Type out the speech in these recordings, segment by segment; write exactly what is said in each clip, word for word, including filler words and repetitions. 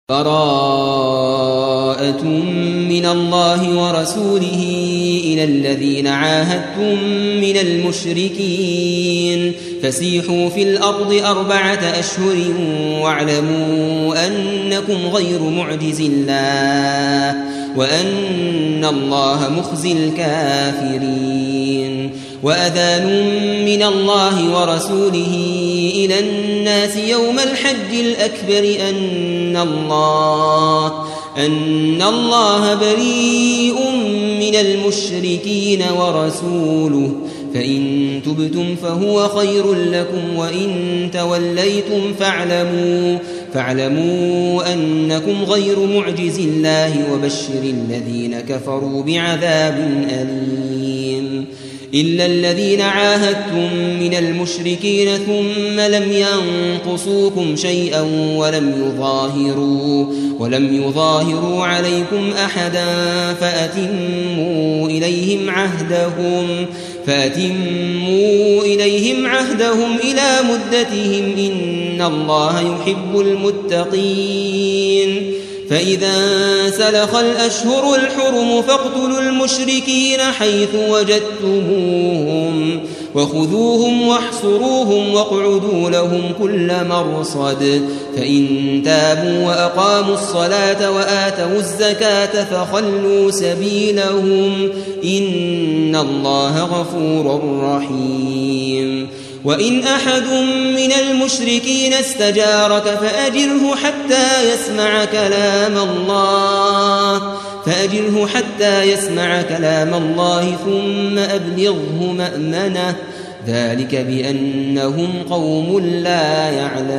براءة من الله ورسوله إلى الذين عاهدتم من المشركين فسيحوا في الأرض أربعة أشهر واعلموا أنكم غير معجز الله وأن الله مخزي الكافرين. وأذان من الله ورسوله إلى الناس يوم الحج الأكبر أن الله أن الله بريء من المشركين ورسوله فإن تبتم فهو خير لكم وإن توليتم فاعلموا فاعلموا أنكم غير معجز الله وبشر الذين كفروا بعذاب أليم. إلا الذين عاهدتم من المشركين ثم لم ينقصوكم شيئا ولم يظاهروا ولم يظاهروا عليكم أحدا فأتموا إليهم عهدهم فأتموا إليهم عهدهم إلى مدتهم إن الله يحب المتقين. فإذا سلخ الأشهر الحرم فاقتلوا المشركين حيث وجدتموهم وخذوهم واحصروهم واقعدوا لهم كل مرصد فإن تابوا وأقاموا الصلاة وآتوا الزكاة فخلوا سبيلهم إن الله غفور رحيم. وإن أحد من المشركين استجارك فأجره حتى يسمع كلام الله فأجره حتى يسمع كلام الله ثم أبلغه مأمنه ذلك بأنهم قوم لا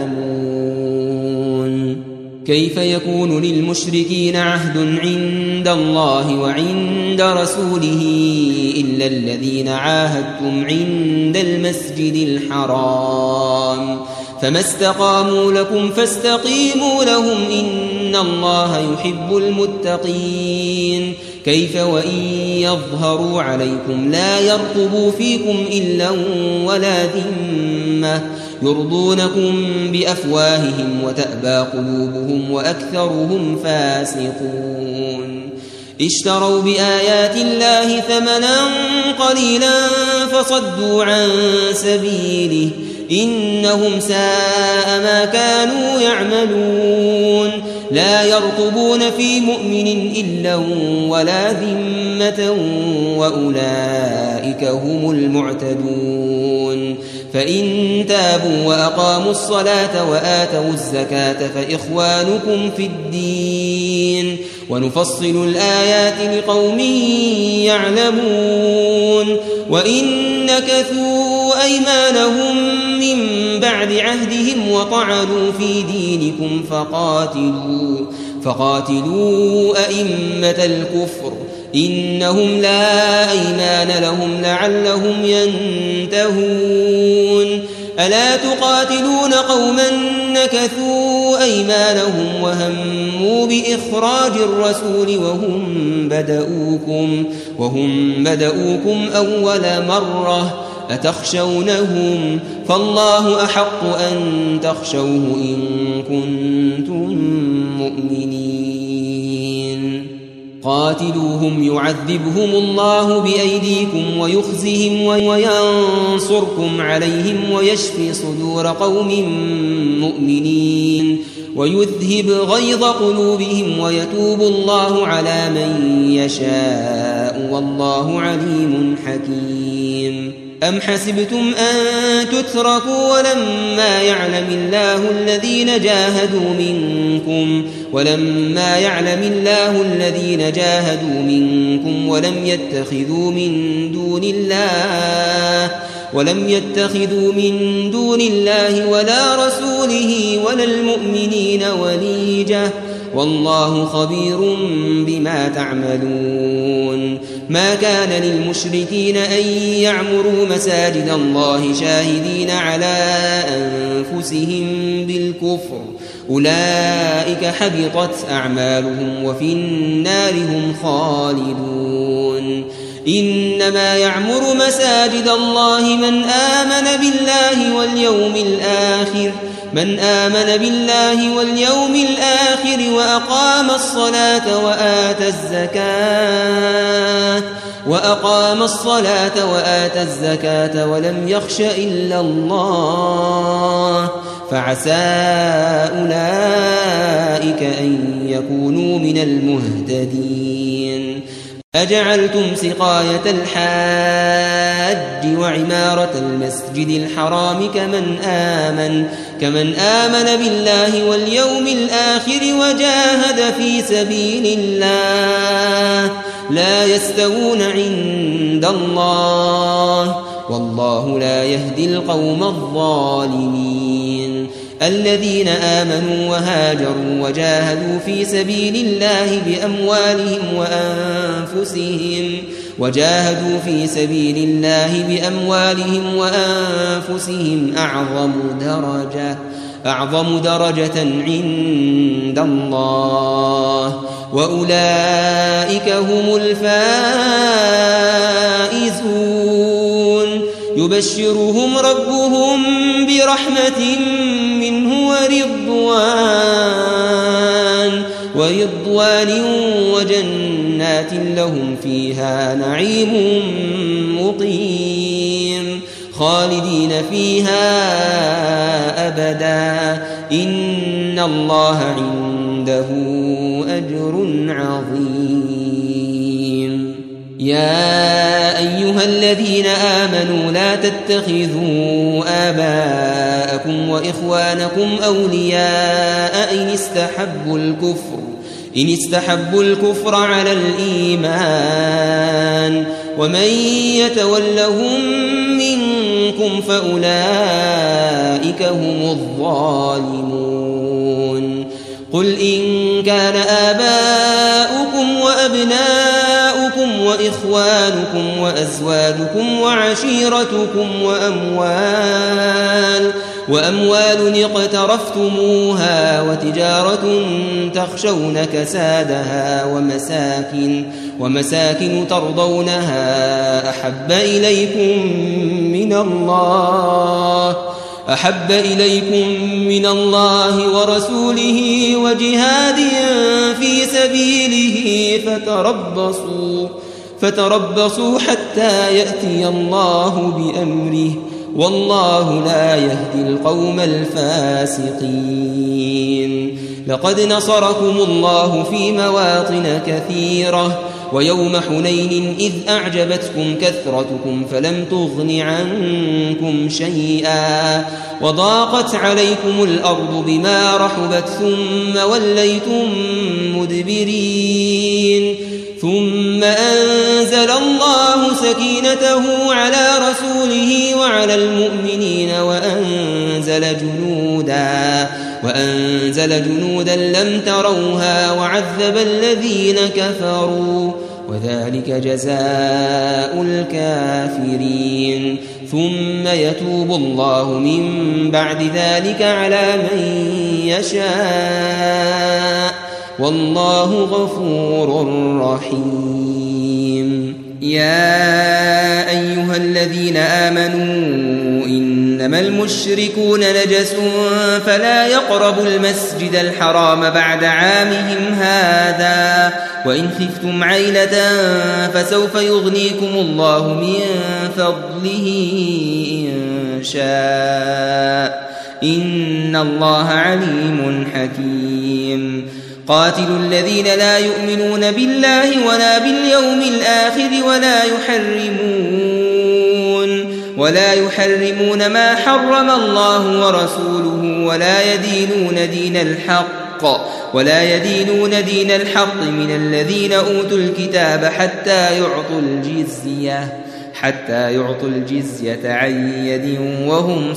يعلمون. كيف يكون للمشركين عهد عند الله وعند رسوله إلا الذين عاهدتم عند المسجد الحرام فما استقاموا لكم فاستقيموا لهم إن الله يحب المتقين. كيف وإن يظهروا عليكم لا يرقبوا فيكم إلا ولا ذمة يرضونكم بأفواههم وتأبى قلوبهم وأكثرهم فاسقون. اشتروا بآيات الله ثمنا قليلا فصدوا عن سبيله إنهم ساء ما كانوا يعملون. لا يرقبون في مؤمن إلا ولا ذمة وأولئك هم المعتدون. فإن تابوا وأقاموا الصلاة وآتوا الزكاة فإخوانكم في الدين ونفصل الآيات لقوم يعلمون. وإن نكثوا أيمانهم من بعد عهدهم وطعنوا في دينكم فقاتلوا فقاتلوا أئمة الكفر إنهم لا أيمان لهم لعلهم ينتهون. ألا تقاتلون قوما نكثوا أيمانهم وهموا بإخراج الرسول وهم بدؤوكم وهم بدؤوكم أول مرة أتخشونهم فالله أحق أن تخشوه إن كنتم مؤمنين. قاتلوهم يعذبهم الله بأيديكم ويخزهم وينصركم عليهم ويشفي صدور قوم مؤمنين ويذهب غيظ قلوبهم ويتوب الله على من يشاء والله عليم حكيم. أم حسبتم أن تتركوا ولما يعلم الله الذين جاهدوا منكم ولما يعلم الله الذين جاهدوا منكم ولم يتخذوا من دون الله ولم يتخذوا من دون الله ولا رسوله ولا المؤمنين وليجة والله خبير بما تعملون. ما كان للمشركين أن يعمروا مساجد الله شاهدين على أنفسهم بالكفر أولئك حبطت أعمالهم وفي النار هم خالدون. إنما يعمر مساجد الله من آمن بالله واليوم الآخر من آمن بالله واليوم الآخر وأقام الصلاة وآتى الزكاة وأقام الصلاة وآتى الزكاة ولم يخش إلا الله فعسى أولئك أن يكونوا من المهتدين. أجعلتم سقاية الحاج وعمارة المسجد الحرام كمن آمن كمن آمن بالله واليوم الآخر وجاهد في سبيل الله لا يستوون عند الله والله لا يهدي القوم الظالمين. الذين آمنوا وهاجروا وجاهدوا في سبيل الله بأموالهم وأنفسهم وجاهدوا في سبيل الله بأموالهم وأنفسهم أعظم درجة أعظم درجة عند الله وأولئك هم الفائزون. يبشرهم ربهم برحمة منه ورضوان ورضوان وجنات لهم فيها نعيم مقيم خالدين فيها أبدا إن الله عنده أجر عظيم. يا أيها الذين آمنوا لا تتخذوا آباءكم وإخوانكم أولياء إن استحبوا الكفر إن استحبوا الكفر على الإيمان ومن يتولهم منكم فأولئك هم الظالمون. قل إن كان آباؤكم وأبناؤكم وإخوانكم وأزواجكم وعشيرتكم وأموال وأموال اقترفتموها وتجارة تخشون كسادها ومساكن ومساكن ترضونها أحب إليكم من الله أحب إليكم من الله ورسوله وجهاد في سبيله فتربصوا فتربصوا حتى يأتي الله بأمره والله لا يهدي القوم الفاسقين. لقد نصركم الله في مواطن كثيرة ويوم حنين إذ أعجبتكم كثرتكم فلم تغن عنكم شيئا وضاقت عليكم الأرض بما رحبت ثم وليتم مدبرين ثم أنزل الله سكينته على رسوله وعلى المؤمنين وأنزل جنودا وأنزل جنودا لم تروها وعذب الذين كفروا وذلك جزاء الكافرين. ثم يتوب الله من بعد ذلك على من يشاء والله غفور رحيم. يا أيها الذين آمنوا إنما المشركون نجس فلا يقربوا المسجد الحرام بعد عامهم هذا وإن خفتم عيلة فسوف يغنيكم الله من فضله إن شاء إن الله عليم حكيم. قاتلوا الذين لا يؤمنون بالله ولا باليوم الآخر ولا يحرمون ولا يحرمون ما حرم الله ورسوله ولا يدينون دين الحق ولا يدينون دين الحق من الذين أوتوا الكتاب حتى يعطوا الجزية حتى يعطوا الجزية عن يد وهم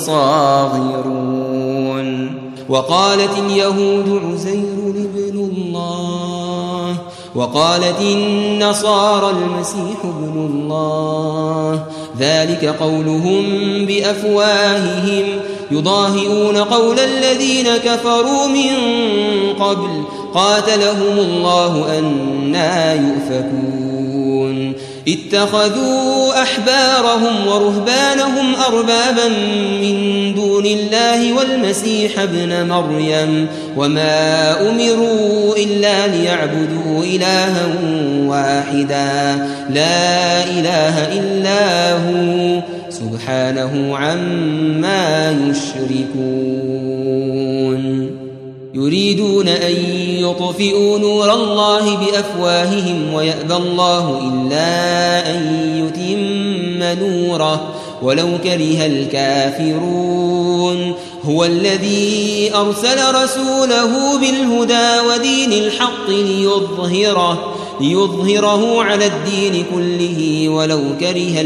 صاغرون. وقالت اليهود عزير ابن الله وقالت النصارى المسيح ابن الله ذلك قولهم بأفواههم يضاهئون قول الذين كفروا من قبل قاتلهم الله أنى يؤفكون. اتخذوا أحبارهم ورهبانهم أربابا من دون الله والمسيح ابن مريم وما أمروا إلا ليعبدوا إلها واحدا لا إله إلا هو سبحانه عما يشركون يريدون أن يطفئوا نور الله بأفواههم ويأبى الله إلا أن يتم نوره ولو كره الكافرون هو الذي أرسل رسوله بالهدى ودين الحق ليظهره, ليظهره على الدين كله ولو كره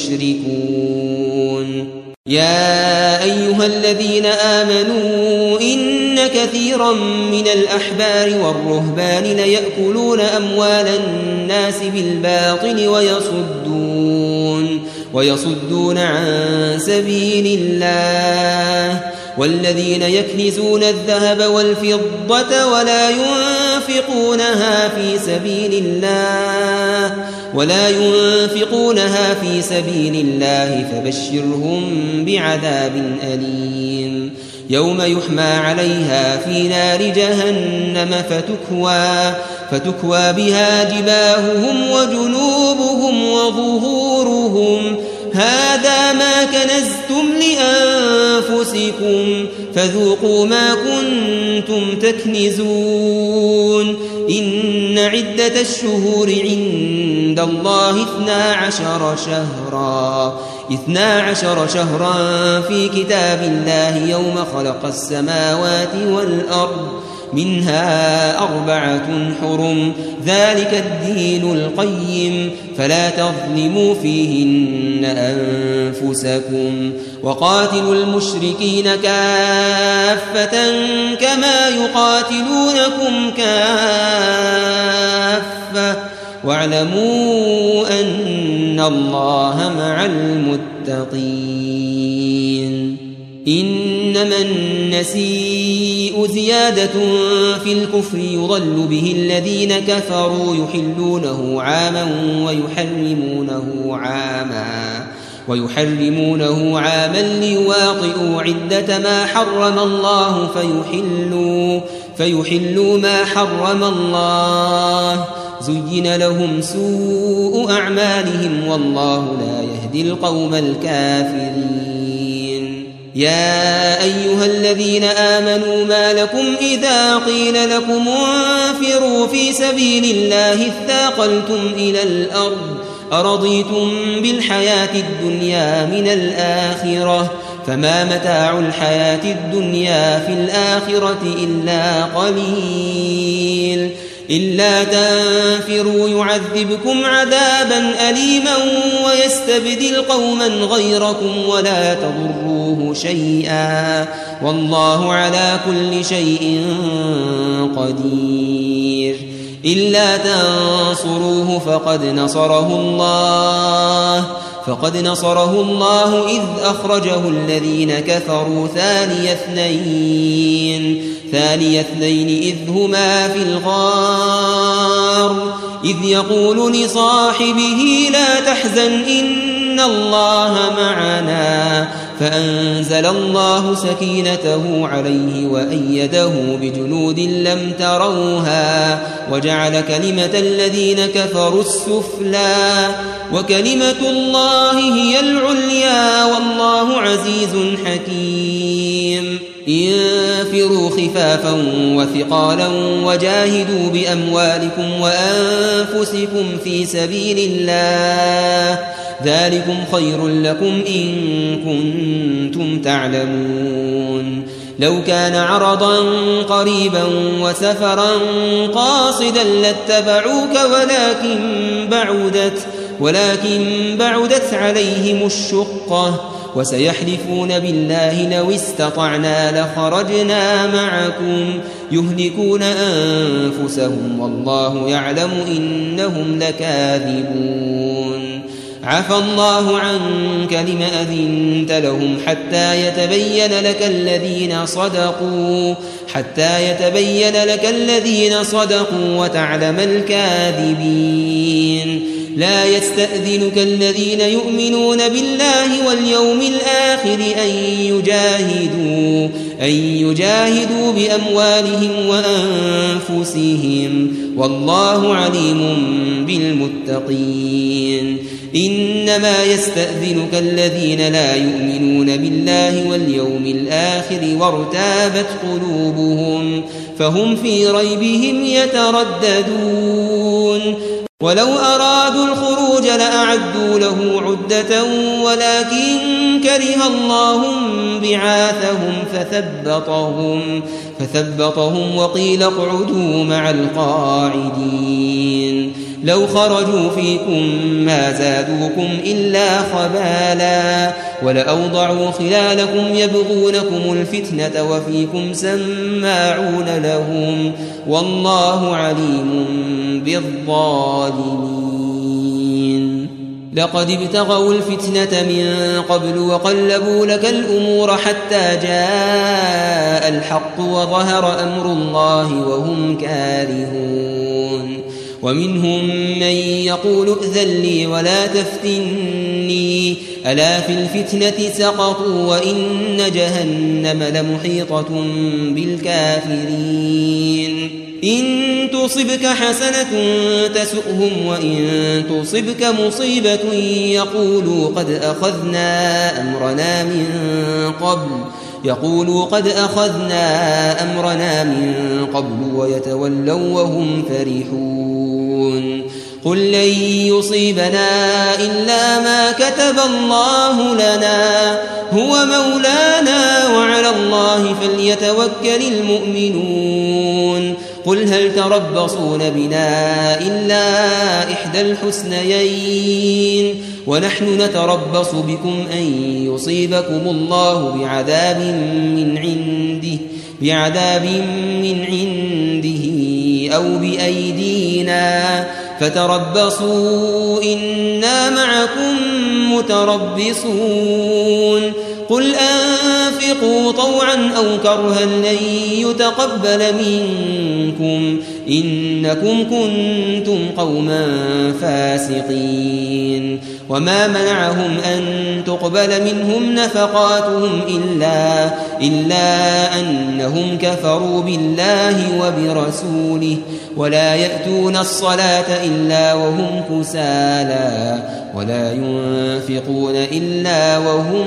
المشركون يا أيها الذين آمنوا إن كثيرا من الأحبار والرهبان ليأكلون أموال الناس بالباطل ويصدون, ويصدون عن سبيل الله والذين يكنزون الذهب والفضة ولا ينفقونها في سبيل الله ولا ينفقونها في سبيل الله فبشرهم بعذاب أليم يوم يحمى عليها في نار جهنم فتكوى, فتكوى بها جباههم وجنوبهم وظهورهم هذا ما كنزتم لأنفسكم فذوقوا ما كنتم تكنزون إن عدة الشهور عند الله اثنا عشر شهرا اثنا عشر شهرا في كتاب الله يوم خلق السماوات والأرض منها أربعة حرم ذلك الدين القيم فلا تظلموا فيهن أنفسكم وقاتلوا المشركين كافة كما يقاتلونكم كافة واعلموا أن الله مع المتقين إنما النسيء زيادة في الكفر يضل به الذين كفروا يحلونه عاما ويحرمونه عاما ويحرمونه عاما ليواطئوا عدة ما حرم الله فيحلوا, فيحلوا ما حرم الله زين لهم سوء أعمالهم والله لا يهدي القوم الكافرين يا أيها الذين آمنوا ما لكم إذا قيل لكم انفروا في سبيل الله اثاقلتم إلى الأرض أرضيتم بالحياة الدنيا من الآخرة فما متاع الحياة الدنيا في الآخرة إلا قليل إلا تنفروا يعذبكم عذابا أليما ويستبدل قوما غيركم ولا تضروه شيئا والله على كل شيء قدير إلا تنصروه فقد نصره الله فقد نصره الله إذ أخرجه الذين كفروا ثاني اثنين ثاني اثنين إذ هما في الغار إذ يقول لصاحبه لا تحزن إن الله معنا فأنزل الله سكينته عليه وأيده بجنود لم تروها وجعل كلمة الذين كفروا السفلى وكلمة الله هي العليا والله عزيز حكيم انفروا خفافا وثقالا وجاهدوا بأموالكم وأنفسكم في سبيل الله ذلكم خير لكم إن كنتم تعلمون لو كان عرضا قريبا وسفرا قاصدا لاتبعوك ولكن بعدت ولكن بعدت عليهم الشقة وسيحلفون بالله لو استطعنا لخرجنا معكم يهلكون أنفسهم والله يعلم إنهم لكاذبون عفى الله عنك لم أذنت لهم حتى يتبين لك الذين صدقوا حتى يتبين لك الذين صدقوا وتعلم الكاذبين لا يستأذنك الذين يؤمنون بالله واليوم الآخر أن يجاهدوا, أن يجاهدوا بأموالهم وأنفسهم والله عليم بالمتقين. إنما يستأذنك الذين لا يؤمنون بالله واليوم الآخر وارتابت قلوبهم فهم في ريبهم يترددون. ولو أرادوا الخروج لأعدوا له عدة ولكن كره الله بعاثهم فثبطهم, فثبطهم وقيل اقعدوا مع القاعدين. لو خرجوا فيكم ما زادوكم إلا خبالا ولأوضعوا خلالكم يبغونكم الفتنة وفيكم سماعون لهم والله عليم بالظالمين. لقد ابتغوا الفتنة من قبل وقلبوا لك الأمور حتى جاء الحق وظهر أمر الله وهم كارهون. ومنهم من يقول ائذن لي ولا تفتني ألا في الفتنة سقطوا وإن جهنم لمحيطة بالكافرين. إن تصبك حسنة تسؤهم وإن تصبك مصيبة يقولوا قد أخذنا أمرنا من قبل يقولوا قد أخذنا أمرنا من قبل ويتولوا وهم فرحون. قل لن يصيبنا إلا ما كتب الله لنا هو مولانا وعلى الله فليتوكل المؤمنون. قل هل تربصون بنا إلا إحدى الحسنيين ونحن نتربص بكم أن يصيبكم الله بعذاب من عنده بعذاب من عنده أو بأيدينا فتربصوا إنا معكم متربصون. قل أنفقوا طوعا أو كرها لن يتقبل منكم إنكم كنتم قوما فاسقين. وما منعهم أن تقبل منهم نفقاتهم إلا, إلا أنهم كفروا بالله وبرسوله ولا يأتون الصلاة إلا وهم كسالى ولا ينفقون إلا وهم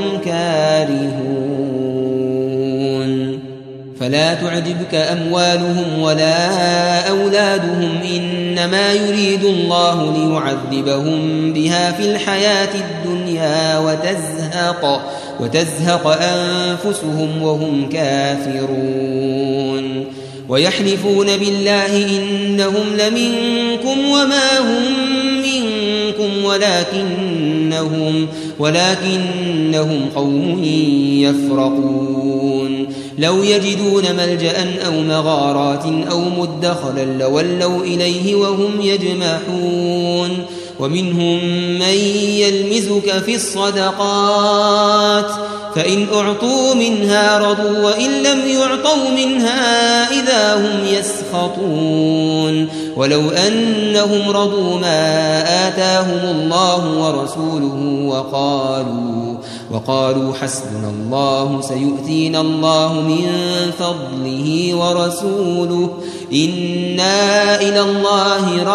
كارهون. فلا تعجبك أموالهم ولا أولادهم إنما يريد الله ليعذبهم بها في الحياة الدنيا وتزهق, وتزهق أنفسهم وهم كافرون. ويحلفون بالله إنهم لمنكم وما هم منكم ولكنهم, ولكنهم قوم يفرقون. لو يجدون ملجأ أو مغارات أو مدخلا لولوا إليه وهم يجمحون. ومنهم من يلمزك في الصدقات فإن أعطوا منها رضوا وإن لم يعطوا منها إذا هم يسخطون. ولو أنهم رضوا ما آتاهم الله ورسوله وقالوا, وقالوا حسبنا الله سيؤتينا الله من فضله ورسوله إنا إلى الله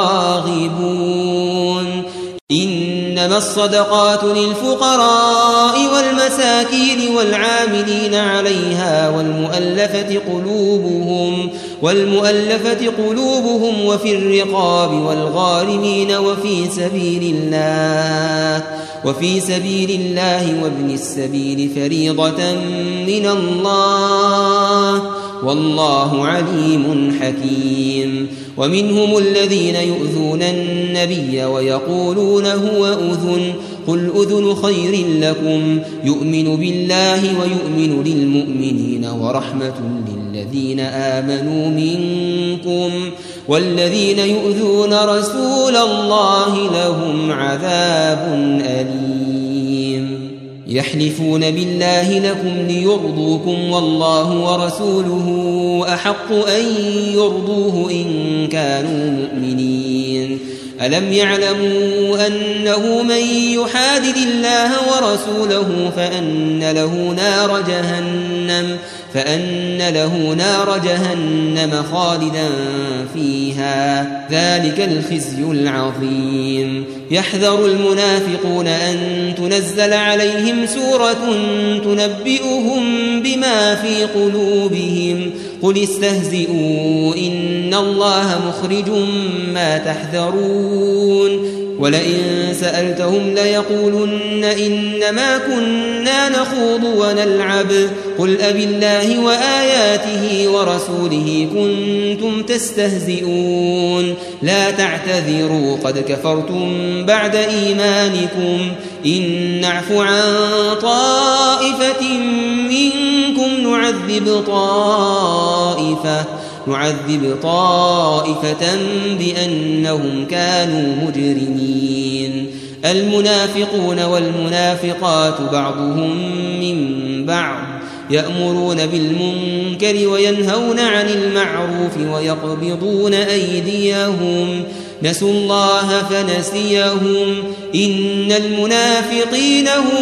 راغبون. إنما الصدقات للفقراء والمساكين والعاملين عليها والمؤلفة قلوبهم, والمؤلفة قلوبهم وفي الرقاب والغارمين وفي سبيل الله وفي سبيل الله وابن السبيل فريضة من الله والله عليم حكيم. ومنهم الذين يؤذون النبي ويقولون هو أذن قل أذن خير لكم يؤمن بالله ويؤمن للمؤمنين ورحمة للذين آمنوا منكم والذين يؤذون رسول الله لهم عذاب أليم. يحلفون بالله لكم ليرضوكم والله ورسوله أحق أن يرضوه إن كانوا مؤمنين. ألم يعلموا أنه من يحادد الله ورسوله فأن له نار جهنم فأن له نار جهنم خالدا فيها ذلك الخزي العظيم يحذر المنافقون أن تنزل عليهم سورة تنبئهم بما في قلوبهم قل استهزئوا إن الله مخرج ما تحذرون ولئن سألتهم ليقولن إنما كنا نخوض ونلعب قل أبالله وآياته ورسوله كنتم تستهزئون لا تعتذروا قد كفرتم بعد إيمانكم إن نعف عن طائفة منكم نعذب طائفة نعذب طائفة بأنهم كانوا مجرمين المنافقون والمنافقات بعضهم من بعض يأمرون بالمنكر وينهون عن المعروف ويقبضون أيديهم نسوا الله فنسيهم إن المنافقين هم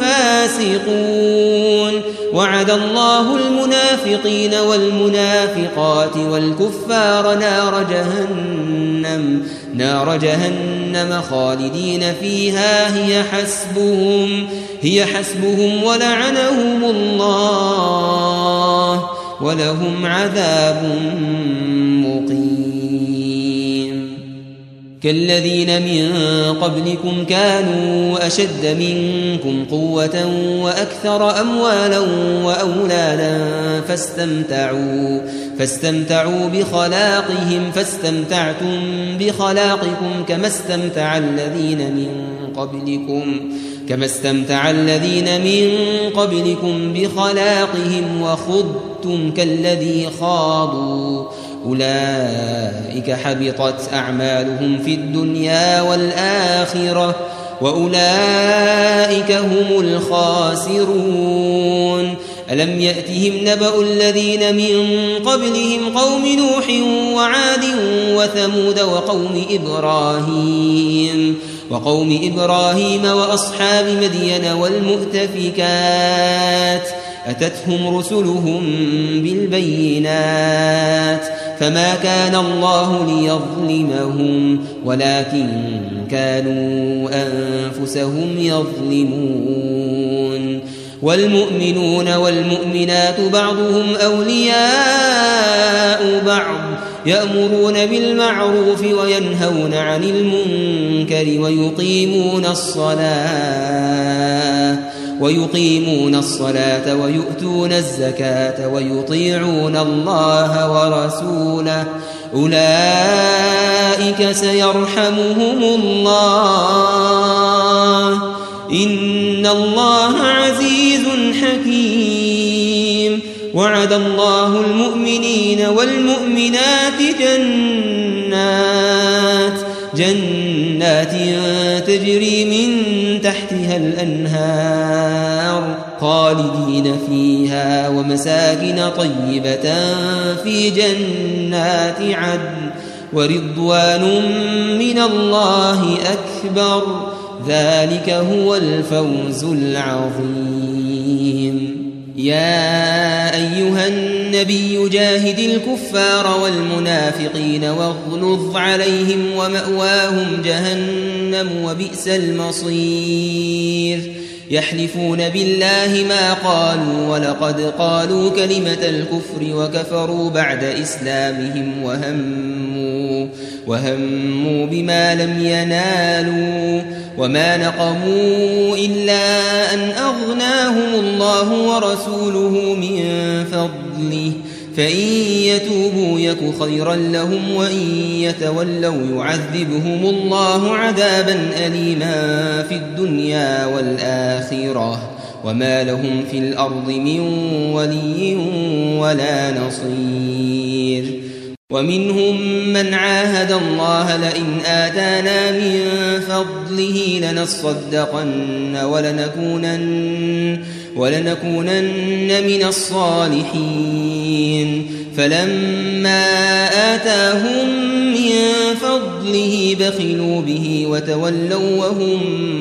الفاسقون وعد الله المنافقين والمنافقات والكفار نار جهنم نار جهنم خالدين فيها هي حسبهم هي حسبهم ولعنهم الله ولهم عذاب مقيم كالذين من قبلكم كانوا أشد منكم قوة وأكثر أموالا وأولادا فاستمتعوا فاستمتعوا بخلاقهم فاستمتعتم بخلاقكم كما استمتع الذين من قبلكم كما استمتع الذين من قبلكم بخلاقهم وخضتم كالذي خاضوا أولئك حبطت أعمالهم في الدنيا والآخرة وأولئك هم الخاسرون ألم يأتهم نبأ الذين من قبلهم قوم نوح وعاد وثمود وقوم إبراهيم وقوم إبراهيم وأصحاب مدين والمؤتفكات أتتهم رسلهم بالبينات فما كان الله ليظلمهم ولكن كانوا أنفسهم يظلمون والمؤمنون والمؤمنات بعضهم أولياء بعض يأمرون بالمعروف وينهون عن المنكر ويقيمون الصلاة ويقيمون الصلاة ويؤتون الزكاة ويطيعون الله ورسوله أولئك سيرحمهم الله إن الله عزيز حكيم وعد الله المؤمنين والمؤمنات جنات جنات تجري من تحتها الأنهار خالدين فيها ومساكن طيبة في جنات عدن ورضوان من الله أكبر ذلك هو الفوز العظيم يا أيها النبي جاهد الكفار والمنافقين واغلظ عليهم ومأواهم جهنم وبئس المصير يحلفون بالله ما قالوا ولقد قالوا كلمة الكفر وكفروا بعد إسلامهم وهموا وهموا بما لم ينالوا وما نقموا إلا أن أغناهم الله ورسوله من فضله فإن يتوبوا يك خيرا لهم وإن يتولوا يعذبهم الله عذابا أليما في الدنيا والآخرة وما لهم في الأرض من ولي ولا نصير ومنهم من عاهد الله لئن آتانا من فضله لنصدقن ولنكونن ولنكونن من الصالحين فلما آتاهم من فضله بخلوا به وتولوا وهم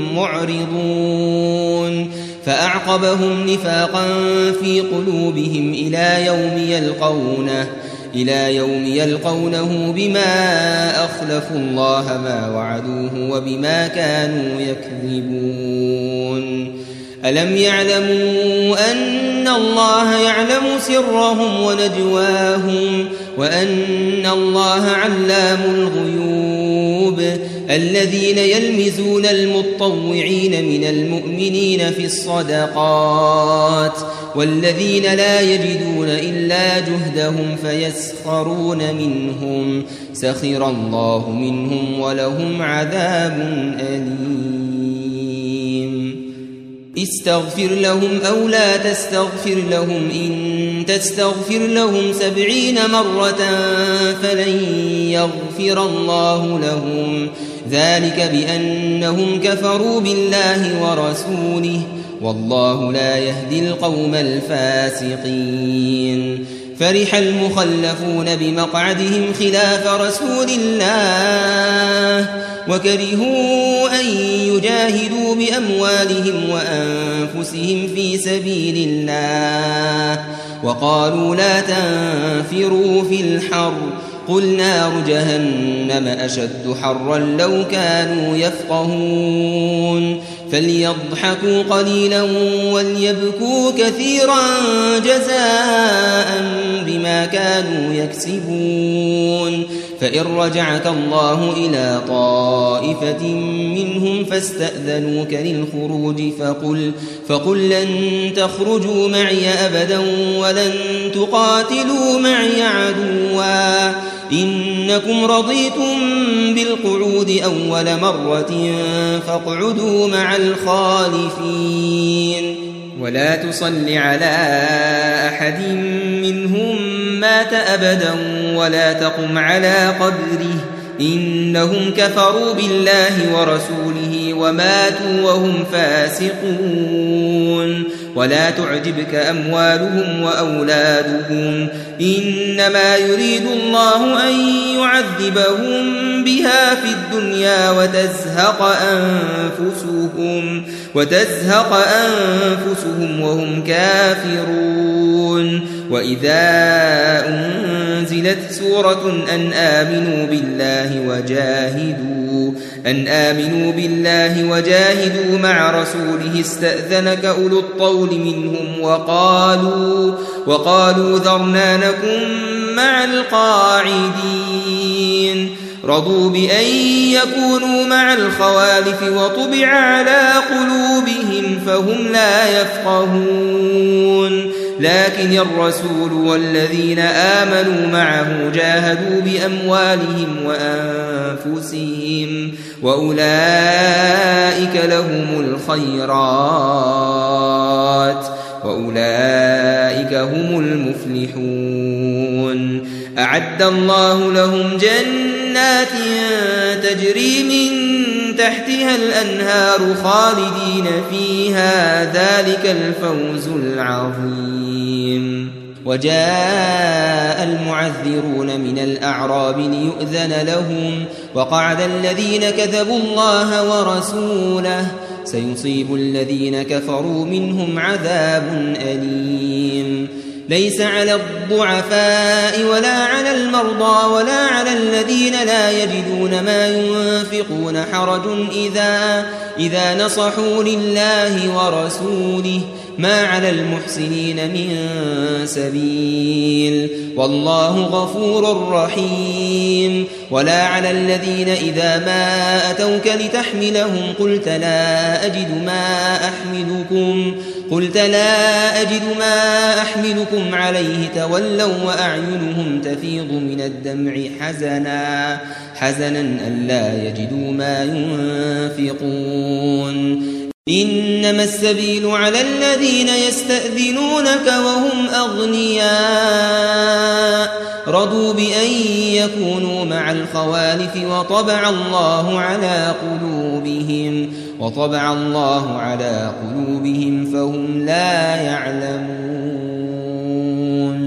معرضون فأعقبهم نفاقا في قلوبهم إلى يوم يلقونه إلى يوم يلقونه بما أخلفوا الله ما وعدوه وبما كانوا يكذبون ألم يعلموا أن الله يعلم سرهم ونجواهم وأن الله علام الغيوب الذين يلمزون المطوعين من المؤمنين في الصدقات والذين لا يجدون إلا جهدهم فيسخرون منهم سخر الله منهم ولهم عذاب أليم استغفر لهم أو لا تستغفر لهم إن تستغفر لهم سبعين مرة فلن يغفر الله لهم ذلك بأنهم كفروا بالله ورسوله والله لا يهدي القوم الفاسقين فرح المخلفون بمقعدهم خلاف رسول الله وكرهوا أن يجاهدوا بأموالهم وأنفسهم في سبيل الله وقالوا لا تنفروا في الحر قل نار جهنم أشد حرا لو كانوا يفقهون فليضحكوا قليلا وليبكوا كثيرا جزاء بما كانوا يكسبون فإن رجعك الله إلى طائفة منهم فاستأذنوك للخروج فقل, فقل لن تخرجوا معي أبدا ولن تقاتلوا معي عدوا إنكم رضيتم بالقعود أول مرة فاقعدوا مع الخالفين ولا تصل على أحد منهم مات أبدا ولا تقم على قبره إنهم كفروا بالله ورسوله وماتوا وهم فاسقون ولا تعجبك أموالهم وأولادهم إنما يريد الله أن يعذبهم بها في الدنيا وتزهق أنفسهم وتزهق أنفسهم وهم كافرون وإذا أنزلت سورة أن آمنوا بالله وجاهدوا أن آمنوا بالله وجاهدوا مع رسوله استأذنك أولو الطول منهم وقالوا وقالوا ذرنا نكن مع القاعدين رضوا بأن يكونوا مع الخوالف وطبع على قلوبهم فهم لا يفقهون لكن الرسول والذين آمنوا معه جاهدوا بأموالهم وأنفسهم وأولئك لهم الخيرات وأولئك هم المفلحون أعد الله لهم جنات تجري من تحتها الأنهار خالدين فيها ذلك الفوز العظيم وجاء المعذرون من الأعراب ليؤذن لهم وقعد الذين كذبوا الله ورسوله سيصيب الذين كفروا منهم عذاب أليم ليس على الضعفاء ولا على المرضى ولا على الذين لا يجدون ما ينفقون حرج إذا, إذا نصحوا لله ورسوله ما على المحسنين من سبيل والله غفور رحيم ولا على الذين إذا ما أتوك لتحملهم قلت لا أجد ما أحملكم قلت لا أجد ما أحملكم عليه تولوا وأعينهم تفيض من الدمع حزنا حزنا ألا يجدوا ما ينفقون إنما السبيل على الذين يستأذنونك وهم أغنياء رضوا بأن يكونوا مع الخوالف وطبع الله على قلوبهم وطبع الله على قلوبهم فهم لا يعلمون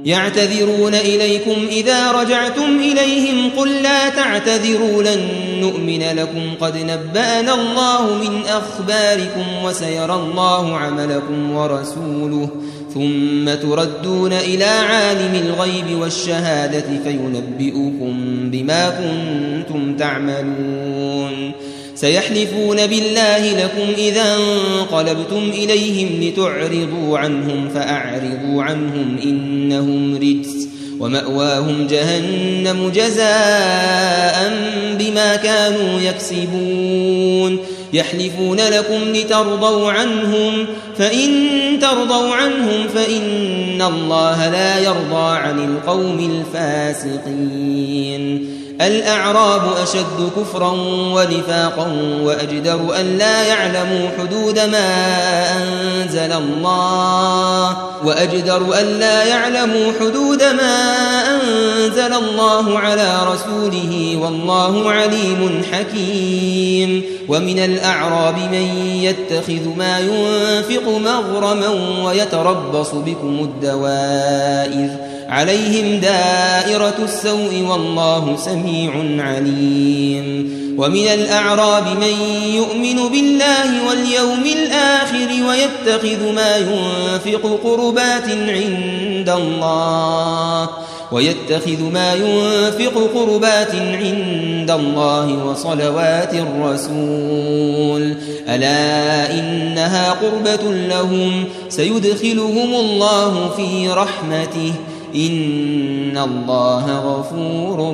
يعتذرون إليكم إذا رجعتم إليهم قل لا تعتذروا لن نؤمن لكم قد نبأنا الله من أخباركم وسيرى الله عملكم ورسوله ثم تردون إلى عالم الغيب والشهادة فينبئكم بما كنتم تعملون سيحلفون بالله لكم إذا انقلبتم إليهم لتعرضوا عنهم فأعرضوا عنهم إنهم رجس ومأواهم جهنم جزاء بما كانوا يكسبون يحلفون لكم لترضوا عنهم فإن ترضوا عنهم فإن الله لا يرضى عن القوم الفاسقين الأعراب أشد كفرا ونفاقا وأجدر أن لا يعلموا حدود ما أنزل الله وأجدر أن لا يعلموا حدود ما أنزل الله على رسوله والله عليم حكيم ومن الأعراب من يتخذ ما ينفق مغرما ويتربص بكم الدوائر عليهم دائرة السوء والله سميع عليم ومن الأعراب من يؤمن بالله واليوم الآخر ويتخذ ما ينفق قربات عند الله ويتخذ ما ينفق قربات عند الله وصلوات الرسول ألا إنها قربة لهم سيدخلهم الله في رحمته إن الله غفور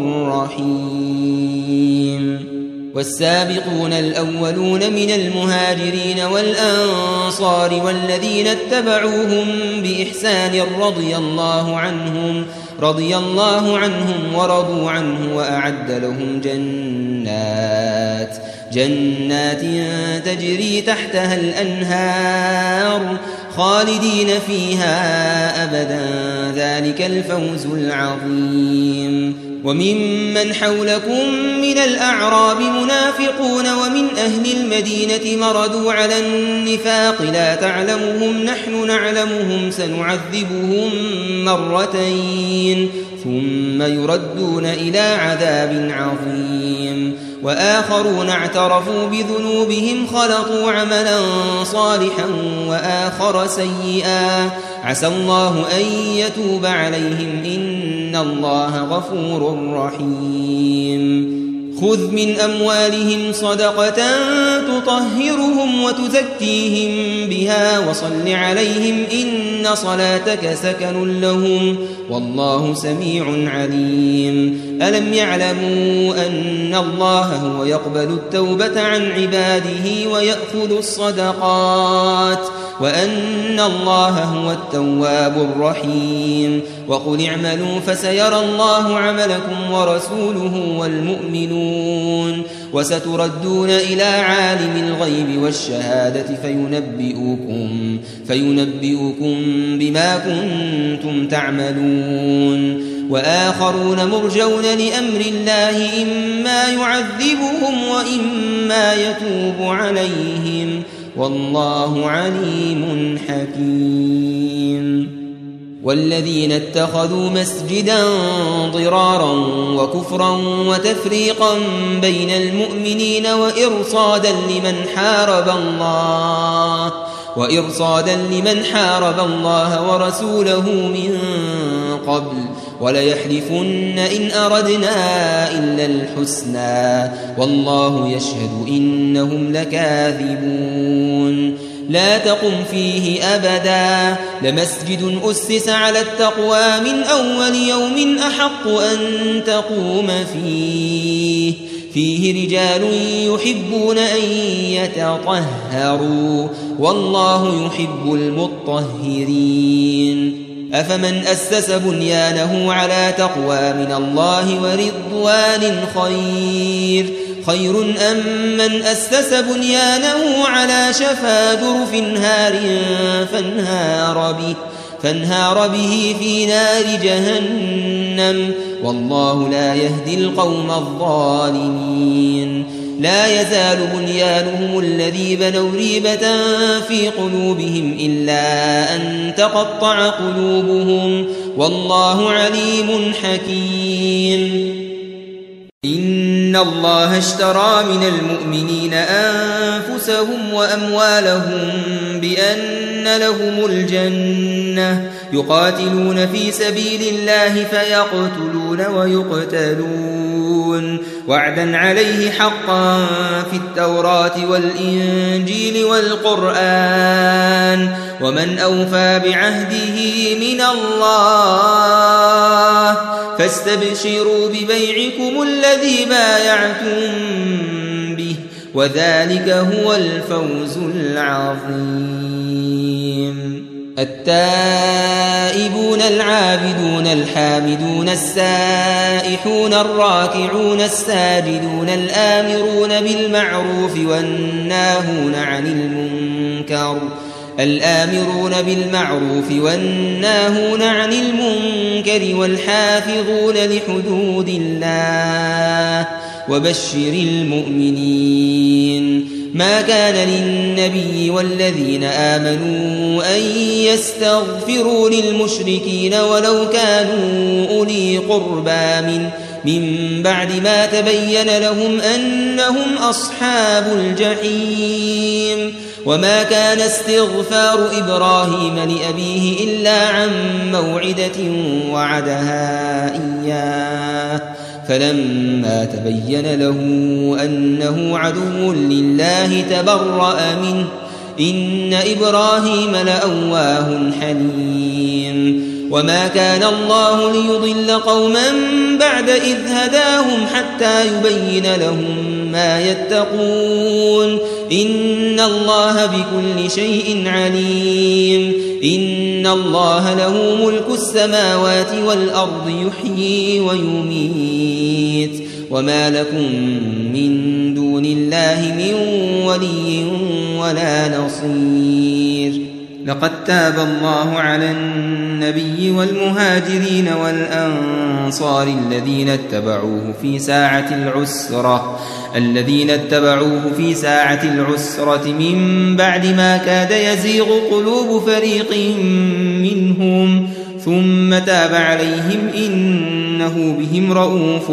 رحيم والسابقون الأولون من المهاجرين والأنصار والذين اتبعوهم بإحسان رضي الله عنهم رضي الله عنهم ورضوا عنه وأعد لهم جنات جنات تجري تحتها الأنهار خالدين فيها أبدا ذلك الفوز العظيم وممن حولكم من الأعراب منافقون ومن أهل المدينة مردوا على النفاق لا تعلمهم نحن نعلمهم سنعذبهم مرتين ثم يردون إلى عذاب عظيم وآخرون اعترفوا بذنوبهم خلطوا عملا صالحا وآخر سيئا عسى الله أن يتوب عليهم إن الله غفور رحيم خذ من أموالهم صدقة تطهرهم وتزكيهم بها وصل عليهم إن صلاتك سكن لهم والله سميع عليم ألم يعلموا أن الله هو يقبل التوبة عن عباده ويأخذ الصدقات وأن الله هو التواب الرحيم وقل اعملوا فسيرى الله عملكم ورسوله والمؤمنون وستردون إلى عالم الغيب والشهادة فينبئكم, فينبئكم بما كنتم تعملون وآخرون مرجون لأمر الله إما يعذبهم وإما يتوب عليهم والله عليم حكيم والذين اتخذوا مسجدا ضرارا وكفرا وتفريقا بين المؤمنين وإرصادا لمن حارب الله وإرصادا لمن حارب الله ورسوله من قبل وليحلفن إن أردنا إلا الحسنى والله يشهد إنهم لكاذبون لا تقم فيه أبدا لمسجد أسس على التقوى من أول يوم أحق أن تقوم فيه فيه رجال يحبون أن يتطهروا والله يحب المطهرين أفمن أسس بنيانه على تقوى من الله ورضوان خير خير أم من أسس بنيانه على شفا جرف هار فانهار به, فانهار به في نار جهنم والله لا يهدي القوم الظالمين لا يزال بنيانهم الذي بنوا ريبة في قلوبهم إلا أن تقطع قلوبهم والله عليم حكيم. إن الله اشترى من المؤمنين أنفسهم وأموالهم بأن لهم الجنة يقاتلون في سبيل الله فيقتلون ويقتلون وعدا عليه حقا في التوراة والإنجيل والقرآن ومن أوفى بعهده من الله فاستبشروا ببيعكم الذي بايعتم به وذلك هو الفوز العظيم. التائبون العابدون الحامدون السائحون الراكعون الساجدون الآمرون بالمعروف والناهون عن المنكر الآمرون بالمعروف والناهون عن المنكر والحافظون لحدود الله وبشر المؤمنين. ما كان للنبي والذين آمنوا أن يستغفروا للمشركين ولو كانوا أولي قربى من من بعد ما تبين لهم أنهم أصحاب الجحيم. وما كان استغفار إبراهيم لأبيه إلا عن موعدة وعدها إياه فلما تبين له أنه عدو لله تبرأ منه إن إبراهيم لأواه حليم. وما كان الله ليضل قوما بعد إذ هداهم حتى يبين لهم ما يتقون إن الله بكل شيء عليم. إن الله له ملك السماوات والأرض يحيي ويميت وما لكم من دون الله من ولي ولا نصير. لقد تاب الله على النبي والمهاجرين والأنصار الذين اتبعوه في ساعة العسرة الذين اتبعوه في ساعة العسرة من بعد ما كاد يزيغ قلوب فريق منهم ثم تاب عليهم إنه بهم رؤوف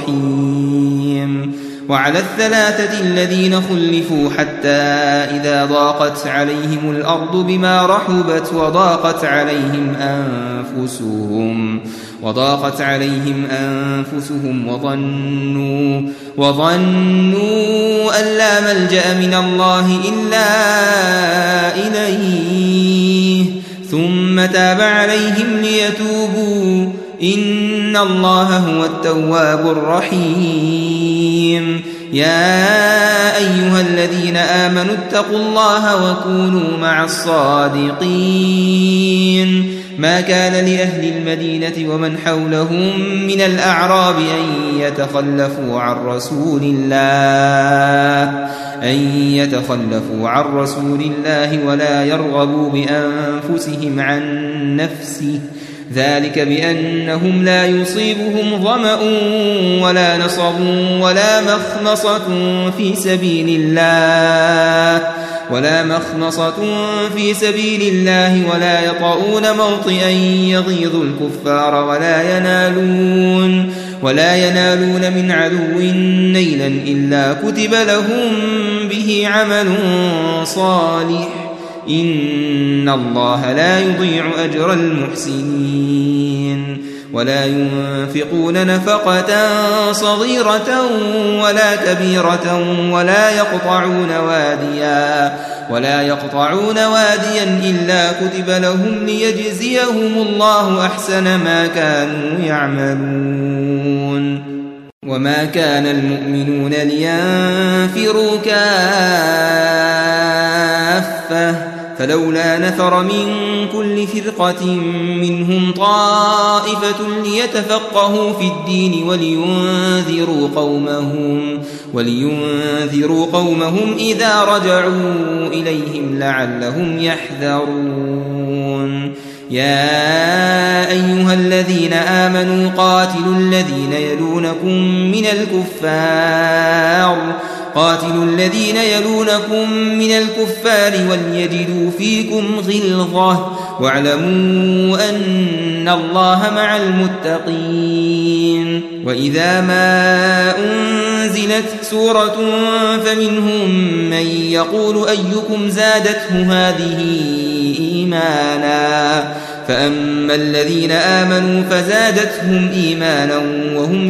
رحيم. وعلى الثلاثة الذين خلفوا حتى إذا ضاقت عليهم الأرض بما رحبت وضاقت عليهم أنفسهم وضاقت عليهم أنفسهم وظنوا وظنوا أن لا ملجأ من الله إلا إليه ثم تاب عليهم ليتوبوا إن الله هو التواب الرحيم. يا أيها الذين آمنوا اتقوا الله وكونوا مع الصادقين. ما كان لأهل المدينة ومن حولهم من الأعراب أن يتخلفوا عن رسول الله أن يتخلفوا عن رسول الله ولا يرغبوا بأنفسهم عن نفسه ذلك بأنهم لا يصيبهم ظمأ ولا نصب ولا مخمصة في سبيل الله ولا مخمصة في سبيل الله ولا يطؤون موطئا يغيظ الكفار ولا ينالون ولا ينالون من عدو نيلا إلا كتب لهم به عمل صالح إن الله لا يضيع أجر المحسنين. ولا ينفقون نفقة صغيرة ولا كبيرة ولا يقطعون واديا ولا يقطعون واديا إلا كتب لهم ليجزيهم الله أحسن ما كانوا يعملون. وما كان المؤمنون لينفروا كافة فلولا نفر من كل فرقة منهم طائفة ليتفقهوا في الدين ولينذروا قومهم ولينذروا قومهم إذا رجعوا إليهم لعلهم يحذرون. يا أيها الذين آمنوا قاتلوا الذين يلونكم من الكفار قاتلوا الذين يلونكم من الكفار وليجدوا فيكم غلظة واعلموا أن الله مع المتقين وإذا ما أنزلت سورة فمنهم من يقول أيكم زادته هذه إيمانا فأما الذين آمنوا فزادتهم إيمانا وهم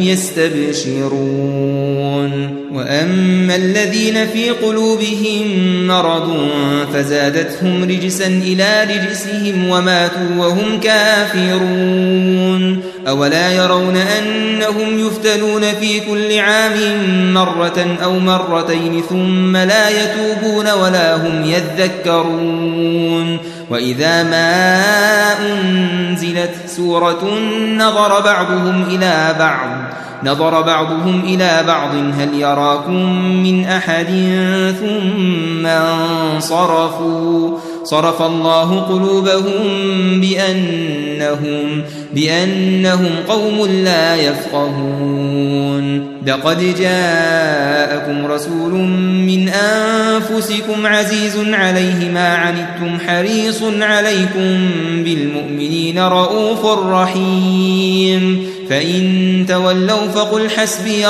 يستبشرون وأما الذين في قلوبهم مرض فزادتهم رجسا إلى رجسهم وماتوا وهم كافرون أولا يرون أنهم يفتنون في كل عام مرة أو مرتين ثم لا يتوبون ولا هم يذكرون وإذا ما أنزلت سورة نظر بعضهم إلى بعض نظر بعضهم إلى بعض هل يراكم من أحد ثم انصرفوا صرف الله قلوبهم بأنهم, بأنهم قوم لا يفقهون لقد جاءكم رسول من أنفسكم عزيز عليه ما عنتم حريص عليكم بالمؤمنين رؤوف رحيم فإن تولوا فقل حسبي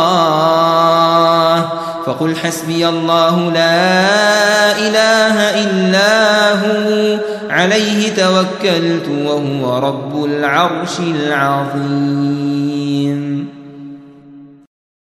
الله فقل حسبي الله لا إله إلا هو عليه توكلت وهو رب العرش العظيم